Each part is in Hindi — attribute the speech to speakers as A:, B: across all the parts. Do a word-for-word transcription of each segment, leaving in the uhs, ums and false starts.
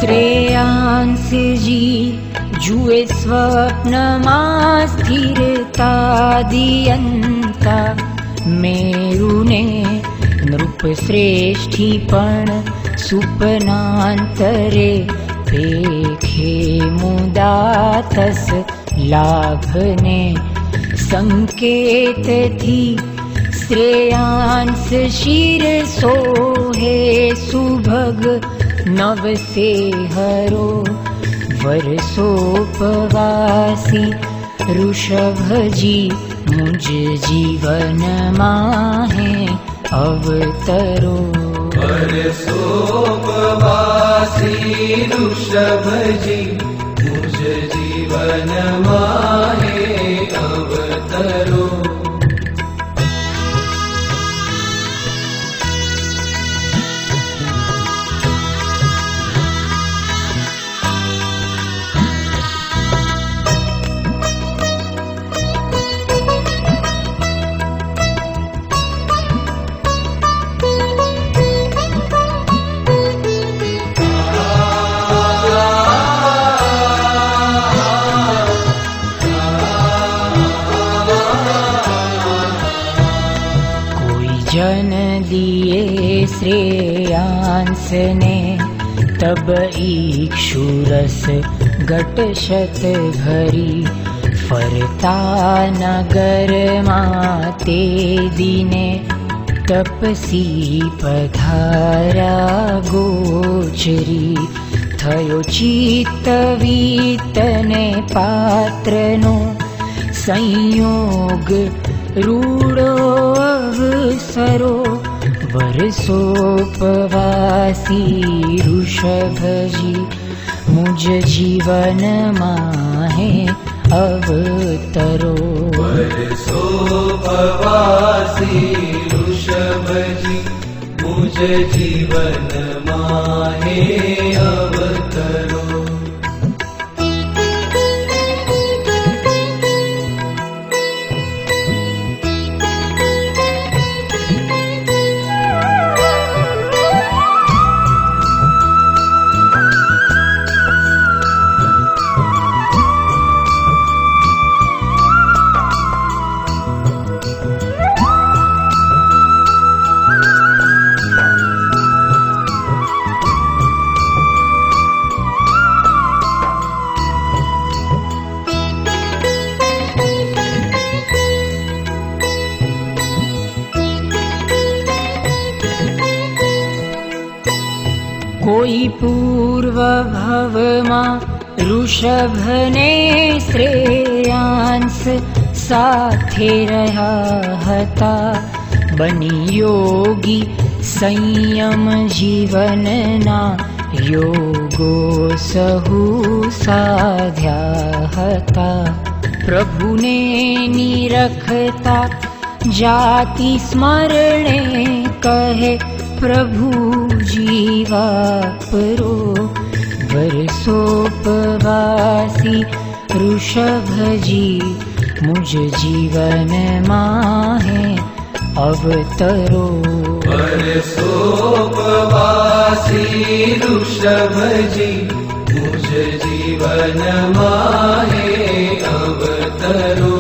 A: શ્રેયાંસજી જુએ સ્વપ્નમાં સ્થિરતા દિયંતા મેરુને નૃપ શ્રેષ્ઠી પણ સુપનાંતરે પેખે મુદાતસ લાભને સંકેતથી શ્રેયાંસ શિર સોહે સુભગ નવસે હરો વરસોપવાસી ऋषभजी मुझ जीवन माहे अवतरो।
B: वरसोपवासी ऋषभजी मुझ जीवन माहे अवतरो।
A: जन दिए श्रेयांस ने तब इक्षुरस घट शत भरी फरता नगर माते दिने तपसी पधारा गोचरी थयो चित्तवीतने पात्रनो संयोग रूढ़ो अवसरो। वरसोपवासी ऋषभजी मुझ जीवन माहे अवतरो।
B: वरसोपवासी ऋषभजी मुझ जीवन माहे अवतरो।
A: कोई पूर्व भवमा ऋषभने श्रेयांस साथे रहा हता। बनी योगी संयम जीवनना योगो सहु साध्या हता। प्रभुने निरखता जाति स्मरणे कहे प्रभु जीवापरो। वरसोपवासी ऋषभजी मुझ जीवन माहे अवतरो।
B: वरसोपवासी ऋषभजी मुझ जीवन माहे अवतरो।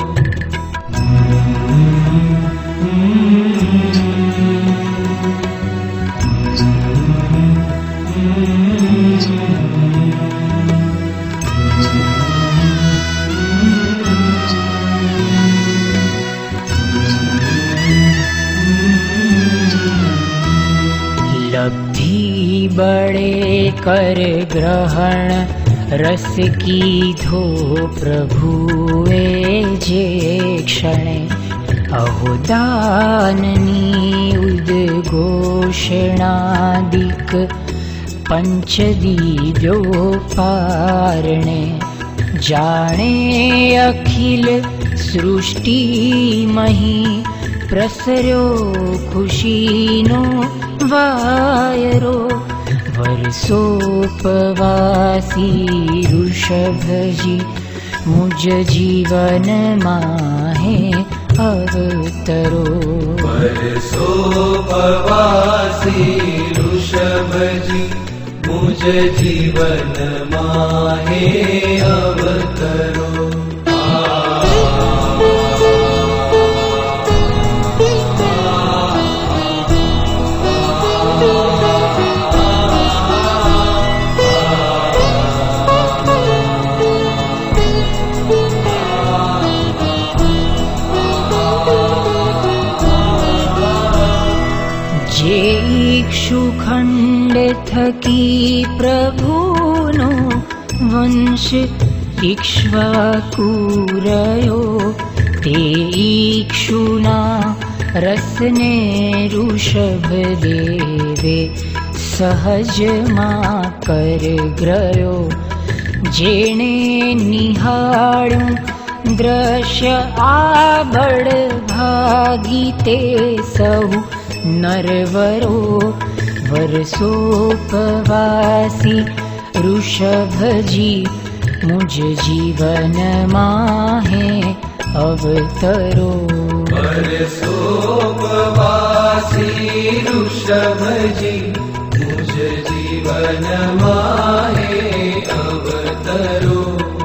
A: लब्धि बड़े कर ग्रहण रस की धो प्रभुए जे क्षणे। अहो दाननी उद्घोषणादिक पंचदिव्योपारणे। जाने अखिल सृष्टि मही प्रसर्यो खुशीनो वायरो। वरसोपवासी ऋषभजी मुझ जीवन माहे अवतरो।
B: वरसोपवासी ऋषभजी मुझ जीवन माहे अवतरो।
A: जे इक्षुखंड थकी प्रभुनो वंश इक्ष्वाकु रयो, ते इक्षुना रसने ऋषभ देवे सहजमा कर ग्रयो। जेणे निहाळ्યું दृश्य आबळ भागी ते सौ नरवरो, वर्षोपवासी ऋषभजी मुझ जीवन माहे अवतरो।
B: वर्षोपवासी ऋषभजी मुझ जीवन माहे अवतरो।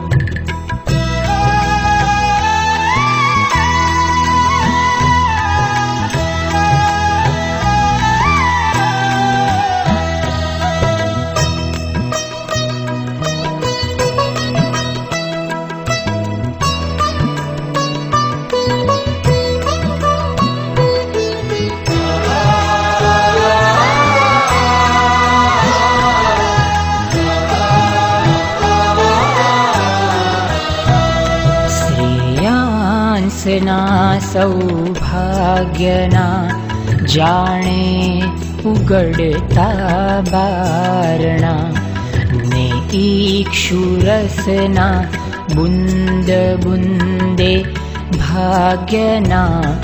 A: ना सौभाग्यना जाने उगड़ता बारणा, ने इक्षुरसना बुंद बुंदे भाग्यना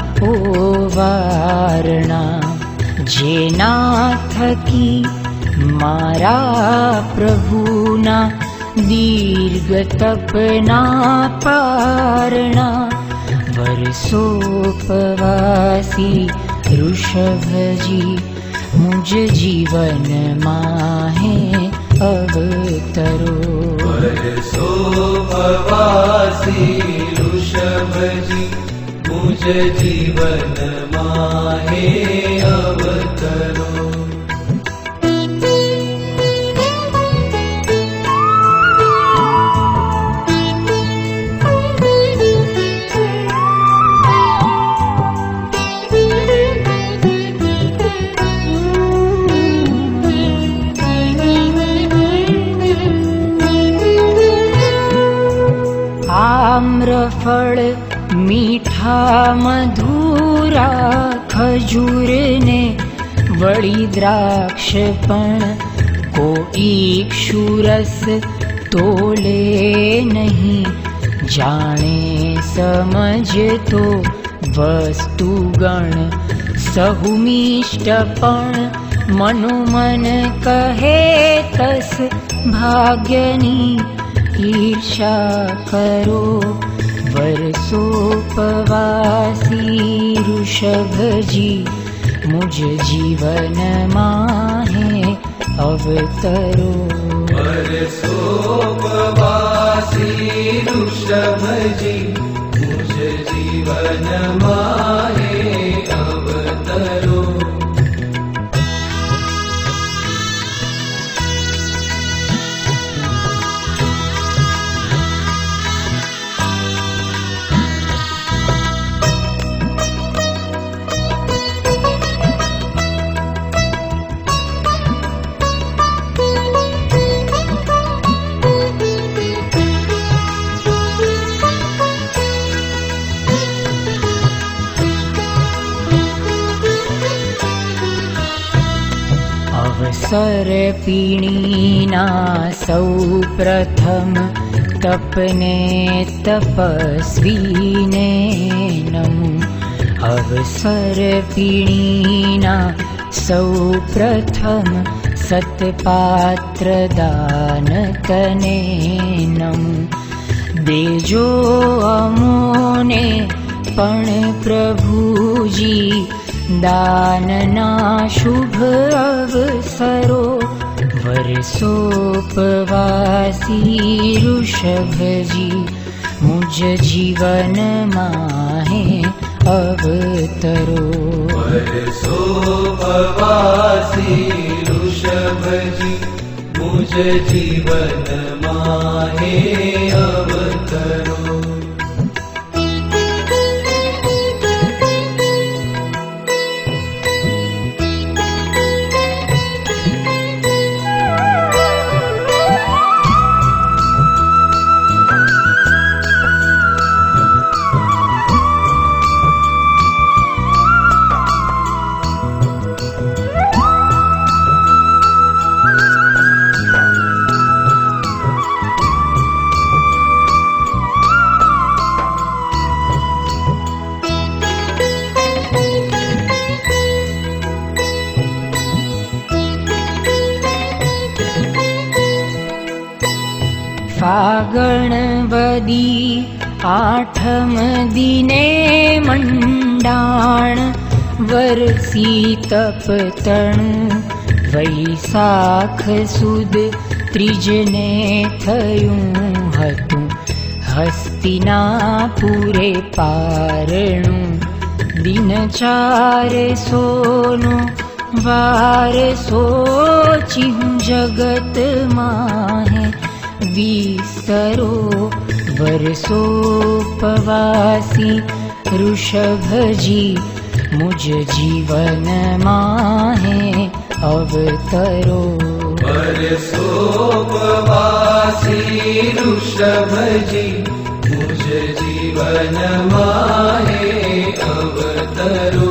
A: ओवारणा। जेना थकी मारा प्रभुना दीर्घ तपना पारणा, वर्षोपवासी ऋषभजी मुझ जीवन माहे अवतरो।
B: वर्षोपवासी ऋषभजी मुझ जीवन माहे अवतरो।
A: आम्रफल मीठा मधुरा खजूर ने वड़ी द्राक्ष पण, को इक्षुरस तोले नहीं, जाने समझ तो वस्तुगण सहुमिष्टपण। मनोमन कहे तस भाग्यनी ईर्षा करो, वर्षोपवासी ऋषभजी मुझ जीवन माहे अवतरो।
B: वर्षोपवासी ऋषभजी मुझ जीवन माहे अवतरो।
A: अवसर पीणीना सौ प्रथम, तपने तपस्वीने नमु। अवसर पीणीना सौ प्रथम, सत्पात्र दान तने नमु। देजो अमोने पण प्रभुजी, दानना शुभ अवसरो, वर्षोपवासी ऋषभ जी मुझ जीवन माहे अवतरो।
B: वर्षोपवासी ऋषभ जी मुझ जीवन माहे अवतरो।
A: फागण वदी आठम दिने मंडाण वरसी तपतणु वैसाख सुद त्रिजने थयुं हतु हस्तिनापुरे पारणु। दिन चार सोनो वार सोचिहूं जगत माहे विस्तरो। वर्षोपवासी ऋषभ जी मुझ जीवन माहे अवतरो।
B: वर्षोपवासी ऋषभ जी मुझ जीवन माहे अवतरो।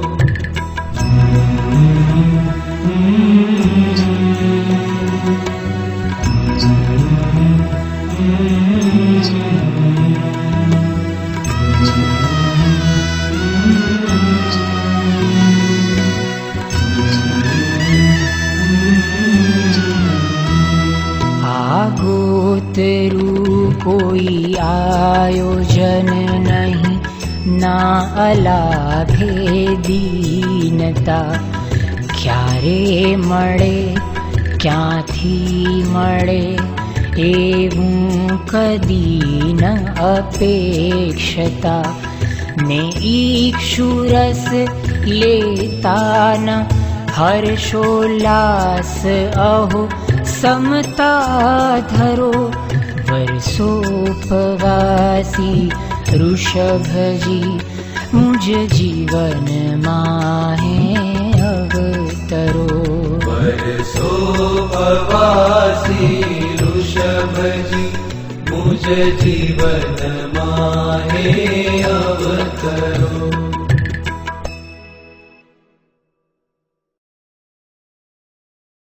A: आगोतरु कोई आयोजन नहीं ना अलाभे दीनता। क्यारे मळे क्यांथी मळे एवं कदी न अपेक्षता। ने इक्षुरस लेता न हर्षोल्लास अहो समता धरो। वर्षोपवासी ऋषभ जी मुझ जीवन माहे अवतरो।
B: वर्षोपवासी ऋषभ जी मुझ जीवन माहे अवतरो।